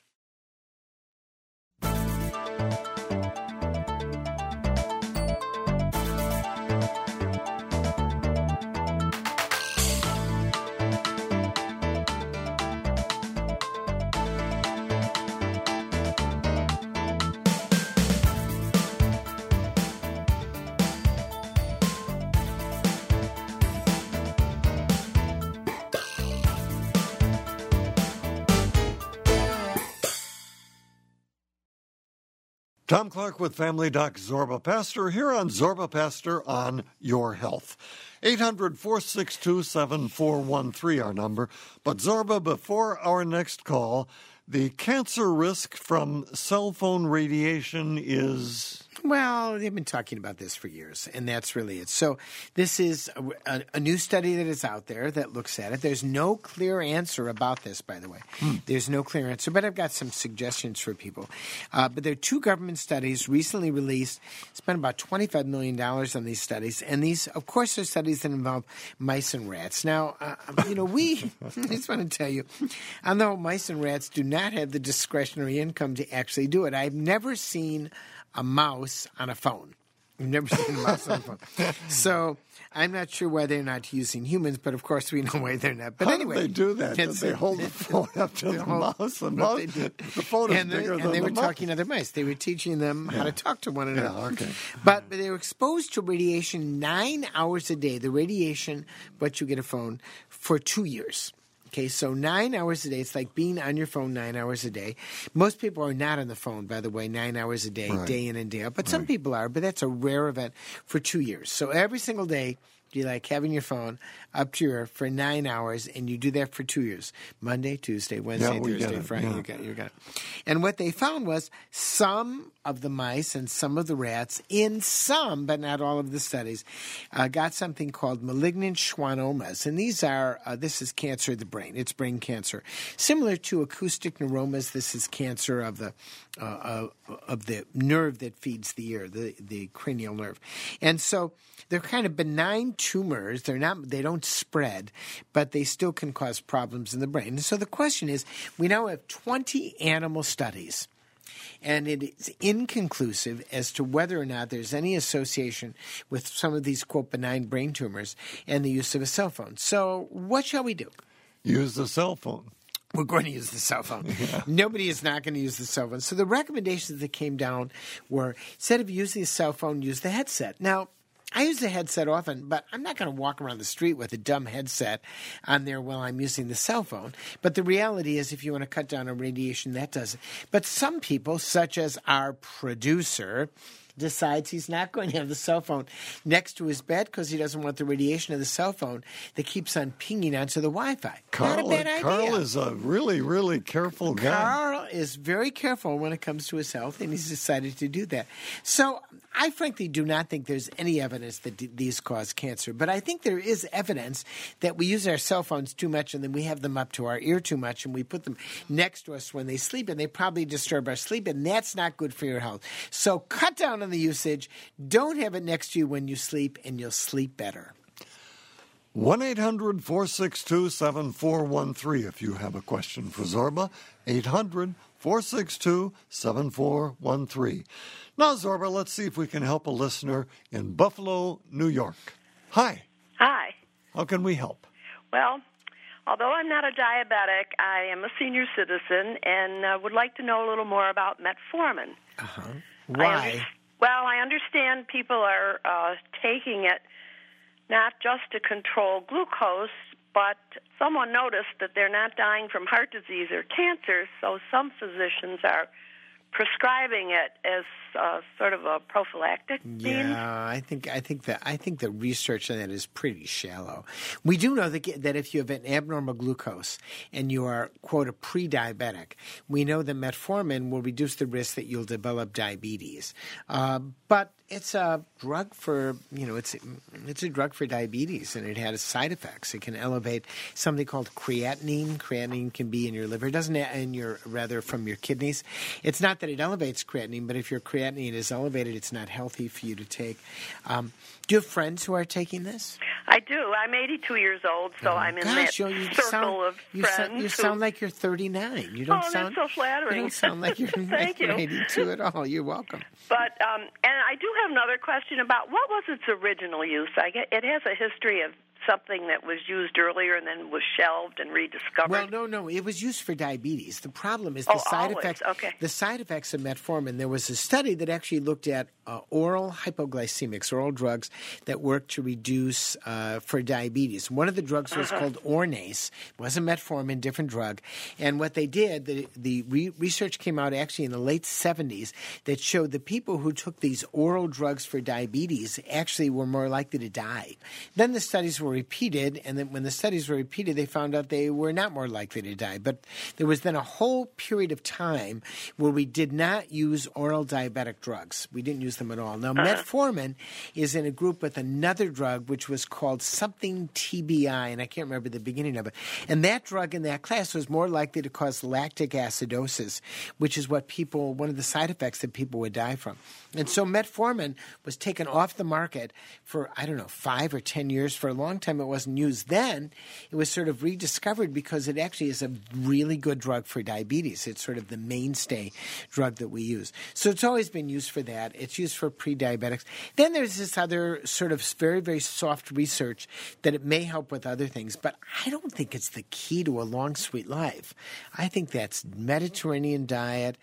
Tom Clark with Family Doc Zorba Pastor here on Zorba Pastor on Your Health. eight hundred, four six two, seven four one three our number. But Zorba, before our next call, the cancer risk from cell phone radiation is... Well, they've been talking about this for years, and that's really it. So this is a, a, a new study that is out there that looks at it. There's no clear answer about this, by the way. Hmm. There's no clear answer, but I've got some suggestions for people. Uh, but there are two government studies recently released. Spent about twenty-five million dollars on these studies, and these, of course, are studies that involve mice and rats. Now, uh, you know, we, I just want to tell you, although mice and rats do not have the discretionary income to actually do it, I've never seen a mouse on a phone. I've never seen a mouse on a phone. So I'm not sure why they're not using humans, but of course we know why they're not. But How anyway, do they do that? Did they hold the phone up to the hold, mouse? The, mouse the phone is and bigger they, than and they the were mouse. talking to other mice. They were teaching them yeah. how to talk to one another. Yeah, okay. But, but they were exposed to radiation nine hours a day. The radiation, but you get a phone for two years. Okay, so nine hours a day. It's like being on your phone nine hours a day. Most people are not on the phone, by the way, nine hours a day, right. day in and day out. But some right. people are, but that's a rare event for two years. So every single day, you like having your phone up to your ear for nine hours, and you do that for two years. Monday, Tuesday, Wednesday, yeah, we Thursday, it. Friday. Yeah. You got it. You got it. And what they found was some of the mice and some of the rats, in some, but not all of the studies, uh, got something called malignant schwannomas. And these are, uh, this is cancer of the brain. It's brain cancer. Similar to acoustic neuromas, this is cancer of the uh, uh, of the nerve that feeds the ear, the, the cranial nerve. And so they're kind of benign tumors. They're not, they don't spread, but they still can cause problems in the brain. And so the question is, we now have twenty animal studies, and it is inconclusive as to whether or not there's any association with some of these, quote, benign brain tumors and the use of a cell phone. So what shall we do? Use the cell phone. We're going to use the cell phone. Yeah. Nobody is not going to use the cell phone. So the recommendations that came down were, instead of using the cell phone, use the headset. Now, I use the headset often, but I'm not going to walk around the street with a dumb headset on there while I'm using the cell phone. But the reality is, if you want to cut down on radiation, that does it. But some people, such as our producer, decides he's not going to have the cell phone next to his bed because he doesn't want the radiation of the cell phone that keeps on pinging onto the Wi-Fi. Carl, not a bad idea. Carl is a really, really careful guy. Carl is very careful when it comes to his health, and he's decided to do that. So I frankly do not think there's any evidence that d- these cause cancer, but I think there is evidence that we use our cell phones too much, and then we have them up to our ear too much, and we put them next to us when they sleep, and they probably disturb our sleep, and that's not good for your health. So cut down on the usage. Don't have it next to you when you sleep, and you'll sleep better. one eight hundred four six two seven four one three if you have a question for Zorba. eight hundred four six two seven four one three. Now, Zorba, let's see if we can help a listener in Buffalo, New York. Hi. Hi. How can we help? Well, although I'm not a diabetic, I am a senior citizen and uh, would like to know a little more about metformin. Uh-huh. I Why? under- well, I understand people are uh, taking it not just to control glucose, but someone noticed that they're not dying from heart disease or cancer, so some physicians are prescribing it as uh, sort of a prophylactic means. Yeah, I think I think that I think the research on that is pretty shallow. We do know that that if you have an abnormal glucose and you are, quote, a pre-diabetic, we know that metformin will reduce the risk that you'll develop diabetes. Uh, but it's a drug for you know it's it's a drug for diabetes, and it has side effects. It can elevate something called creatinine. Creatinine can be in your liver. It doesn't in your rather from your kidneys. It's not that it elevates creatinine, but if your creatinine is elevated, it's not healthy for you to take. Um, do you have friends who are taking this? I do. I'm eighty-two years old, so Oh, I'm in gosh, that you, you circle sound, of you friends. Sound, you who- sound like you're thirty-nine. You don't Oh, that's sound so flattering. You don't sound like you're, Thank like you're you. eighty-two at all. You're welcome. But um, and I do have another question about what was its original use. I get, it has a history of something that was used earlier and then was shelved and rediscovered. Well, no, no. It was used for diabetes. The problem is Oh, the side always. effects. Okay. The side effects of metformin. There was a study that actually looked at uh, oral hypoglycemics, oral drugs that work to reduce uh, for diabetes. One of the drugs was Uh-huh. called Ornace. It wasn't metformin, different drug. And what they did, the the re- research came out actually in the late seventies that showed the people who took these oral drugs for diabetes actually were more likely to die. Then the studies were repeated, and then when the studies were repeated, they found out they were not more likely to die. But there was then a whole period of time where we did not use oral diabetic drugs. We didn't use them at all. Now, metformin is in a group with another drug which was called something T B I, and I can't remember the beginning of it. And that drug in that class was more likely to cause lactic acidosis, which is what people, one of the side effects that people would die from. And so metformin was taken off the market for, I don't know, five or ten years. For a long time, it wasn't used. Then it was sort of rediscovered because it actually is a really good drug for diabetes. It's sort of the mainstay drug that we use. So it's always been used for that. It's used for pre-diabetics. Then there's this other sort of very, very soft research that it may help with other things, but I don't think it's the key to a long, sweet life. I think that's Mediterranean diet,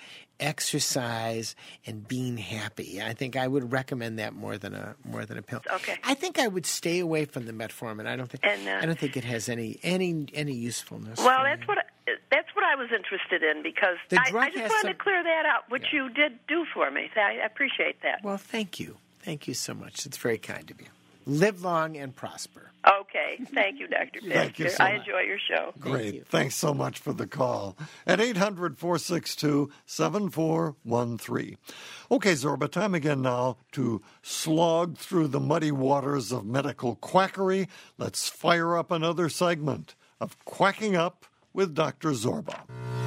exercise, and being happy. I think I would recommend that more than a more than a pill. Okay. I think I would stay away from the metformin. I don't think And, uh, I don't think it has any any any usefulness. Well, for that's me. what I, that's what I was interested in because The I, drug I just has wanted some- to clear that out, which Yeah. you did do for me. I appreciate that. Well, thank you. Thank you so much. It's very kind of you. Live long and prosper. Okay, thank you, Doctor Thank you Pastor. so I much. enjoy your show. Great. you. Thanks so much for the call at eight hundred four six two seven four one three. Okay, Zorba, time again now to slog through the muddy waters of medical quackery. Let's fire up another segment of Quacking Up with Doctor Zorba.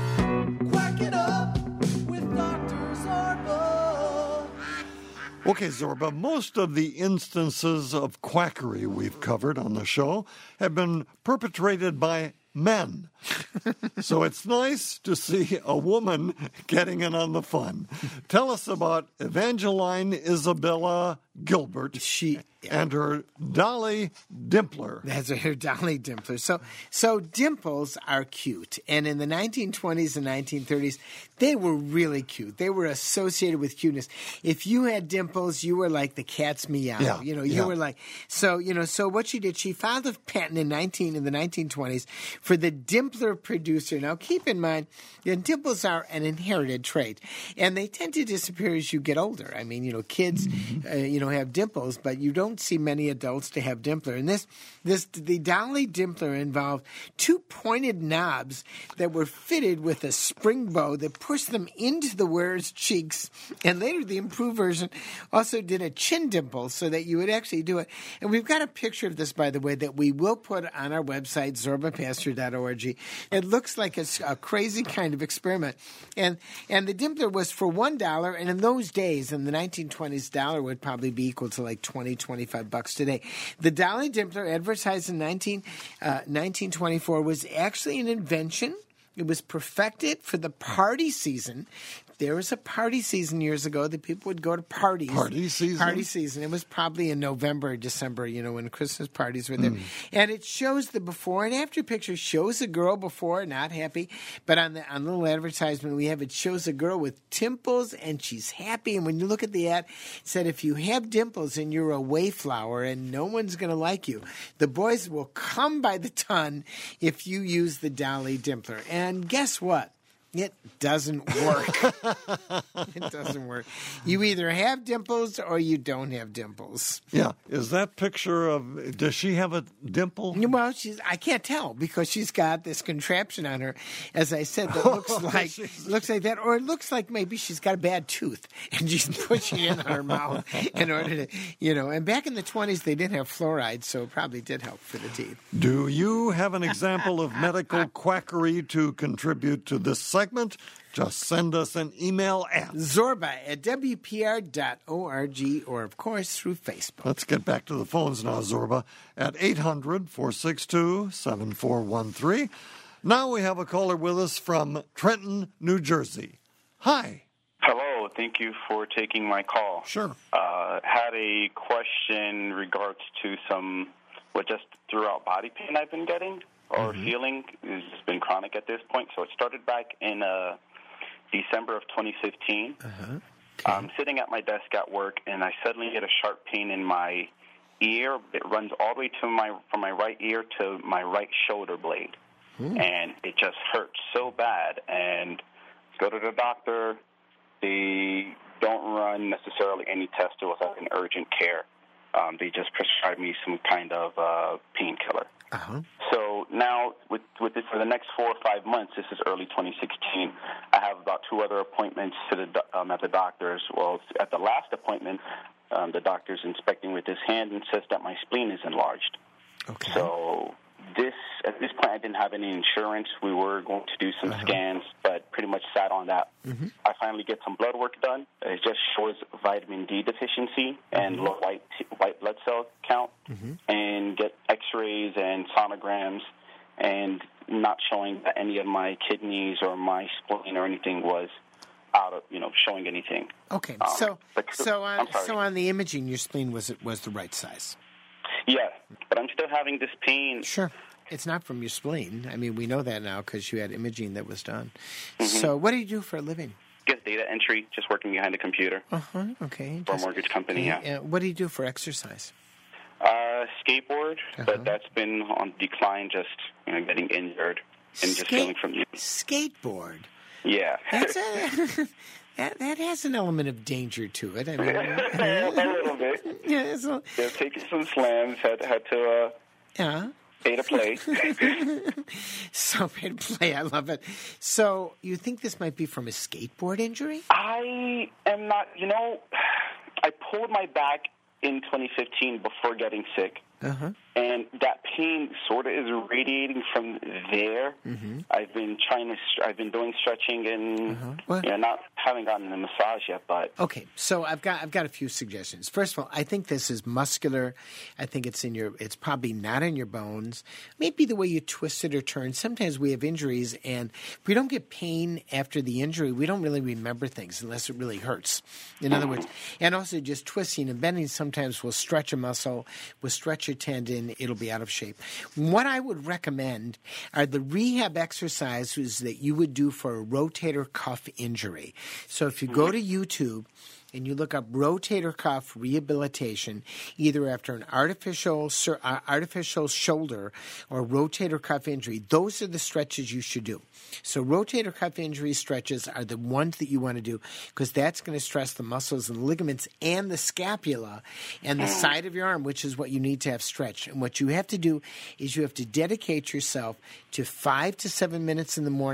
Quack it up with Doctor Zorba. Okay, Zorba, most of the instances of quackery we've covered on the show have been perpetrated by men. So it's nice to see a woman getting in on the fun. Tell us about Evangeline Isabella Gilbert She and her Dolly Dimpler. That's her Dolly Dimpler. So, so dimples are cute, and in the nineteen twenties and nineteen thirties, they were really cute. They were associated with cuteness. If you had dimples, you were like the cat's meow. Yeah, you know, you yeah. were like so. You know, so what she did, she filed a patent in nineteen in the nineteen twenties for the Dimpler producer. Now, keep in mind, the dimples are an inherited trait, and they tend to disappear as you get older. I mean, you know, kids, uh, you know, have dimples, but you don't see many adults to have Dimpler. And this, this, the Dolly Dimpler involved two pointed knobs that were fitted with a spring bow that pushed them into the wearer's cheeks. And later, the improved version also did a chin dimple so that you would actually do it. And we've got a picture of this, by the way, that we will put on our website, zorba pastor dot org. It looks like a, a crazy kind of experiment. And and the Dimpler was for one dollar, and in those days, in the nineteen twenties, dollar would probably be equal to like twenty, twenty twenty-five bucks today. The Dolly Dimpler, advertised in nineteen, uh, nineteen twenty-four, was actually an invention. It was perfected for the party season. There was a party season years ago that people would go to parties. Party season? Party season. It was probably in November or December, you know, when Christmas parties were there. Mm. And it shows the before and after picture. Shows a girl before, not happy. But on the on the little advertisement we have, it shows a girl with dimples and she's happy. And when you look at the ad, it said, if you have dimples and you're a wayflower and no one's going to like you, the boys will come by the ton if you use the Dolly Dimpler. And guess what? It doesn't work. It doesn't work. You either have dimples or you don't have dimples. Yeah. Is that picture of, does she have a dimple? Well, she's, I can't tell because she's got this contraption on her, as I said, that looks like looks like that. Or it looks like maybe she's got a bad tooth and she's pushing it in on her mouth in order to, you know. And back in the twenties, they didn't have fluoride, so it probably did help for the teeth. Do you have an example of medical quackery to contribute to this segment? Just send us an email at Zorba at W P R dot org or, of course, through Facebook. Let's get back to the phones now, Zorba, at eight hundred, four six two, seven four one three. Now we have a caller with us from Trenton, New Jersey. Hi. Hello. Thank you for taking my call. Sure. Uh, had a question in regards to some, well, just throughout body pain I've been getting. Or mm-hmm. feeling. It's been chronic at this point. So it started back in uh, December of twenty fifteen. Uh-huh. Okay. I'm sitting at my desk at work, and I suddenly get a sharp pain in my ear. It runs all the way to my from my right ear to my right shoulder blade, mm. and it just hurts so bad. And go to the doctor. They don't run necessarily any tests without an urgent care. Um, they just prescribe me some kind of uh, painkiller. Uh-huh. So now, with with this for the next four or five months, this is early twenty sixteen. I have about two other appointments to the um, at the doctor's. Well, at the last appointment, um, the doctor's inspecting with his hand and says that my spleen is enlarged. Okay. So this at this point, I didn't have any insurance. We were going to do some uh-huh. scans, but pretty much sat on that. Mm-hmm. I finally get some blood work done. It just shows vitamin D deficiency and mm-hmm. low white white blood cell count, mm-hmm. and get X-rays and sonograms, and not showing that any of my kidneys or my spleen or anything was out of, you know, showing anything. Okay, um, so but, so on so on the imaging, your spleen was was the right size. Yeah, but I'm still having this pain. Sure. It's not from your spleen. I mean, we know that now because you had imaging that was done. Mm-hmm. So what do you do for a living? Just data entry, just working behind a computer. Uh-huh, okay. For a mortgage company, yeah. Uh, what do you do for exercise? Uh, skateboard, uh-huh. but that's been on decline, just, you know, getting injured and Skate- just feeling from you. Skateboard? Yeah. That's a... That that has an element of danger to it. I mean, a little bit. Yeah, so, yeah, taking some slams. Had had to uh, yeah. pay to play. So pay to play. I love it. So you think this might be from a skateboard injury? I am not. You know, I pulled my back in twenty fifteen before getting sick. Uh-huh. And that pain sort of is radiating from there. Mm-hmm. I've been trying to, I've been doing stretching and, uh-huh. well, you know, not haven't gotten a massage yet, but. Okay, so I've got, I've got a few suggestions. First of all, I think this is muscular. I think it's in your, it's probably not in your bones. Maybe the way you twist it or turn. Sometimes we have injuries and if we don't get pain after the injury, we don't really remember things unless it really hurts. In other words, and also just twisting and bending sometimes will stretch a muscle, will stretch your tendon, it'll be out of shape. What I would recommend are the rehab exercises that you would do for a rotator cuff injury. So if you go to YouTube and you look up rotator cuff rehabilitation, either after an artificial uh, artificial shoulder or rotator cuff injury, those are the stretches you should do. So rotator cuff injury stretches are the ones that you want to do because that's going to stress the muscles and the ligaments and the scapula and the side of your arm, which is what you need to have stretched. And what you have to do is you have to dedicate yourself to five to seven minutes in the morning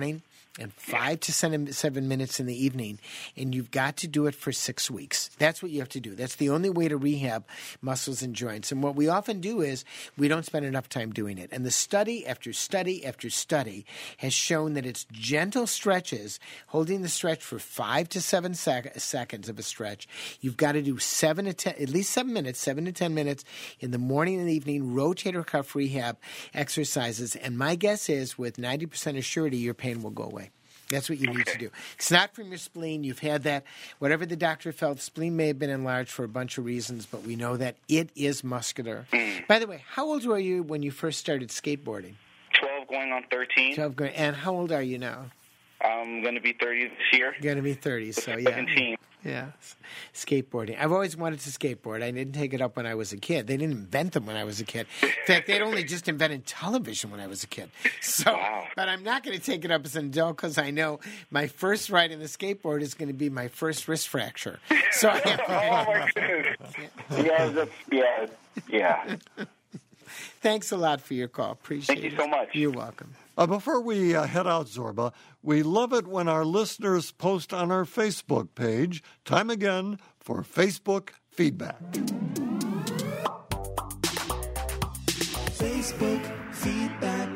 and five to seven, seven minutes in the evening, and you've got to do it for six weeks. That's what you have to do. That's the only way to rehab muscles and joints. And what we often do is we don't spend enough time doing it. And the study after study after study has shown that it's gentle stretches, holding the stretch for five to seven sec- seconds of a stretch. You've got to do seven to ten, at least seven minutes, seven to ten minutes in the morning and the evening, rotator cuff rehab exercises. And my guess is with ninety percent of surety, your pain will go away. That's what you need Okay. to do. It's not from your spleen. You've had that. Whatever the doctor felt, the spleen may have been enlarged for a bunch of reasons, but we know that it is muscular. Mm. By the way, how old were you when you first started skateboarding? twelve going on thirteen. twelve, go- and how old are you now? I'm going to be thirty this year. You're going to be thirty, so yeah. seventeen. Yeah, skateboarding. I've always wanted to skateboard. I didn't take it up when I was a kid. They didn't invent them when I was a kid. In fact, they'd only just invented television when I was a kid. So, Wow. but I'm not going to take it up as an adult because I know my first ride in the skateboard is going to be my first wrist fracture. So I have to Oh, my goodness. Yeah, that's, yeah, yeah. Thanks a lot for your call. Appreciate it. Thank you so much. You're welcome. Uh, before we uh, head out, Zorba, we love it when our listeners post on our Facebook page. Time again for Facebook feedback. Facebook feedback.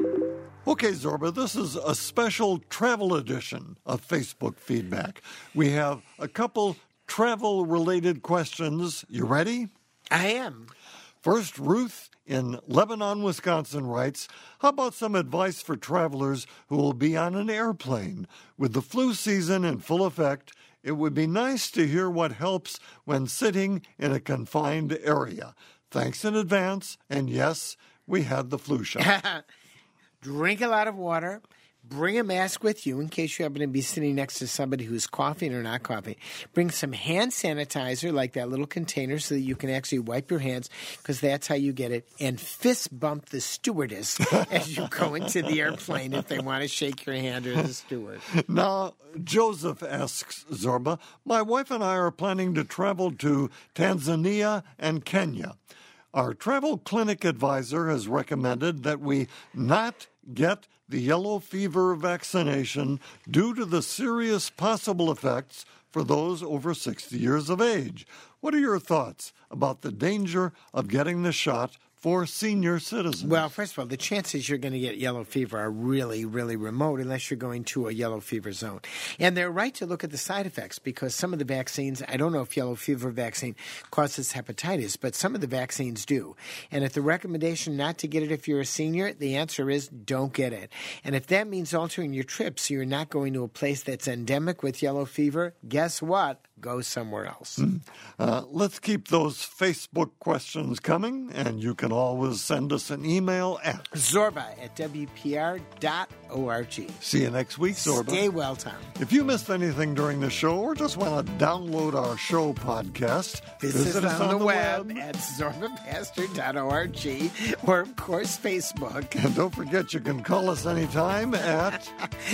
Okay, Zorba, this is a special travel edition of Facebook feedback. We have a couple travel-related questions. You ready? I am. First, Ruth in Lebanon, Wisconsin writes, how about some advice for travelers who will be on an airplane? With the flu season in full effect, it would be nice to hear what helps when sitting in a confined area. Thanks in advance, and yes, we had the flu shot. Drink a lot of water. Bring a mask with you in case you happen to be sitting next to somebody who's coughing or not coughing. Bring some hand sanitizer, like that little container, so that you can actually wipe your hands, because that's how you get it. And fist bump the stewardess as you go into the airplane if they want to shake your hand, or the steward. Now, Joseph asks Zorba, my wife and I are planning to travel to Tanzania and Kenya. Our travel clinic advisor has recommended that we not get the yellow fever vaccination due to the serious possible effects for those over sixty years of age. What are your thoughts about the danger of getting the shot for senior citizens? Well, first of all, the chances you're going to get yellow fever are really, really remote unless you're going to a yellow fever zone. And they're right to look at the side effects, because some of the vaccines, I don't know if yellow fever vaccine causes hepatitis, but some of the vaccines do. And if the recommendation not to get it if you're a senior, the answer is don't get it. And if that means altering your trip so you're not going to a place that's endemic with yellow fever, guess what? Go somewhere else. Mm. Uh, let's keep those Facebook questions coming, and you can always send us an email at Zorba at W P R dot org. See you next week, Zorba. Stay well, Tom. If you missed anything during the show or just want to download our show podcast, Visit us on, on the web, at zorba pastor dot org, or, of course, Facebook. And don't forget, you can call us anytime at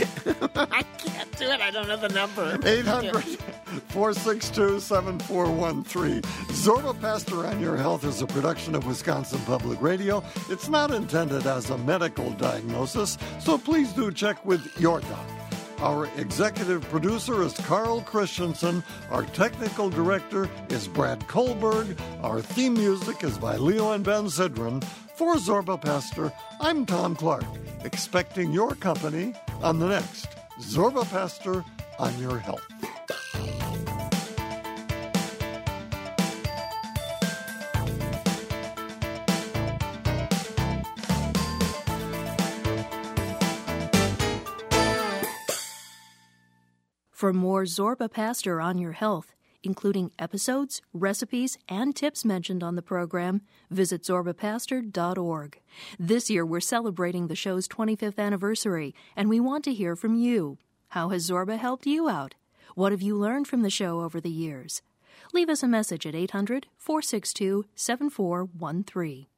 I can't do it. I don't know the number. eight hundred, four six two, seven four one three. Zorba Pastor on Your Health is a production of Wisconsin Public Radio. It's not intended as a medical diagnosis, so please do check with your doc. Our executive producer is Carl Christensen. Our technical director is Brad Kohlberg. Our theme music is by Leo and Ben Sidran. For Zorba Pastor, I'm Tom Clark, expecting your company on the next Zorba Pastor on Your Health. For more Zorba Pastor on Your Health, including episodes, recipes, and tips mentioned on the program, visit zorba pastor dot org. This year we're celebrating the show's twenty-fifth anniversary, and we want to hear from you. How has Zorba helped you out? What have you learned from the show over the years? Leave us a message at eight hundred, four six two, seven four one three.